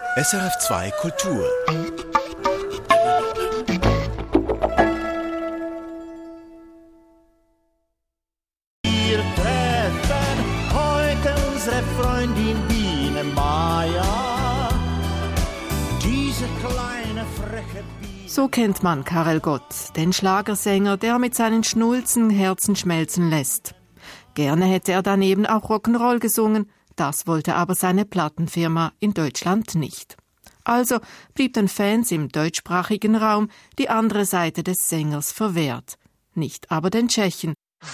SRF2 Kultur. Wir treffen heute unsere Freundin Biene Maya. Diese kleine freche Biene. So kennt man Karel Gott, den Schlagersänger, der mit seinen Schnulzen Herzen schmelzen lässt. Gerne hätte er daneben auch Rock'n'Roll gesungen, das wollte aber seine Plattenfirma in Deutschland nicht. Also blieb den Fans im deutschsprachigen Raum die andere Seite des Sängers verwehrt, nicht aber den Tschechen.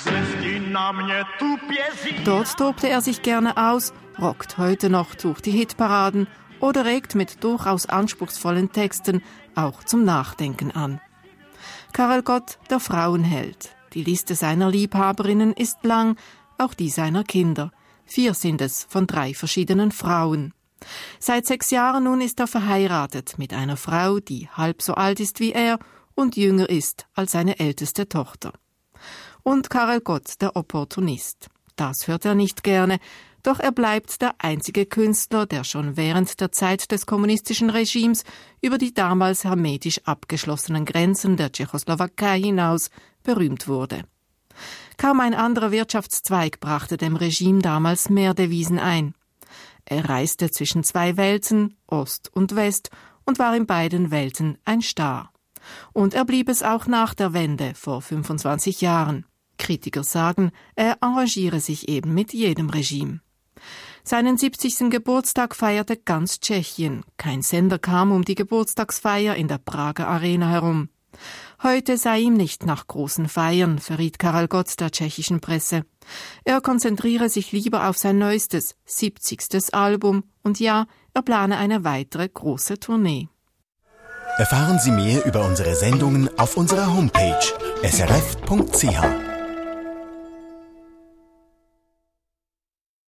Dort tobte er sich gerne aus, rockt heute noch durch die Hitparaden oder regt mit durchaus anspruchsvollen Texten auch zum Nachdenken an. Karel Gott, der Frauenheld. Die Liste seiner Liebhaberinnen ist lang, auch die seiner Kinder. 4 sind es von 3 verschiedenen Frauen. Seit 6 Jahren nun ist er verheiratet mit einer Frau, die halb so alt ist wie er und jünger ist als seine älteste Tochter. Und Karel Gott, der Opportunist. Das hört er nicht gerne, doch er bleibt der einzige Künstler, der schon während der Zeit des kommunistischen Regimes über die damals hermetisch abgeschlossenen Grenzen der Tschechoslowakei hinaus berühmt wurde. Kaum ein anderer Wirtschaftszweig brachte dem Regime damals mehr Devisen ein. Er reiste zwischen 2 Welten, Ost und West, und war in beiden Welten ein Star. Und er blieb es auch nach der Wende vor 25 Jahren. Kritiker sagen, er arrangiere sich eben mit jedem Regime. Seinen 70. Geburtstag feierte ganz Tschechien. Kein Sender kam um die Geburtstagsfeier in der Prager Arena herum. Heute sei ihm nicht nach großen Feiern, verriet Karel Gott der tschechischen Presse. Er konzentriere sich lieber auf sein neuestes, 70. Album und ja, er plane eine weitere große Tournee. Erfahren Sie mehr über unsere Sendungen auf unserer Homepage srf.ch.